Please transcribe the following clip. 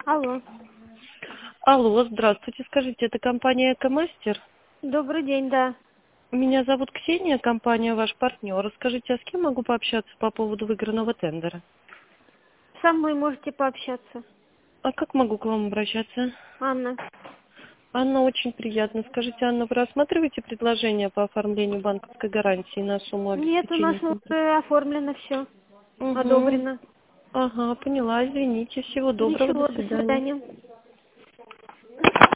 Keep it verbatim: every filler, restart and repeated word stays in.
Алло. Алло, здравствуйте. Скажите, это компания «Экомастер»? Добрый день, да. Меня зовут Ксения, компания ваш партнер. Скажите, а с кем могу пообщаться по поводу выигранного тендера? Со мной можете пообщаться. А как могу к вам обращаться? Анна. Анна, очень приятно. Скажите, Анна, вы рассматриваете предложение по оформлению банковской гарантии на сумму Нет, у нас обеспечения тендера? уже оформлено все. Угу. Одобрено. Ага, поняла, извините. Всего доброго, до Ничего, до свидания. свидания.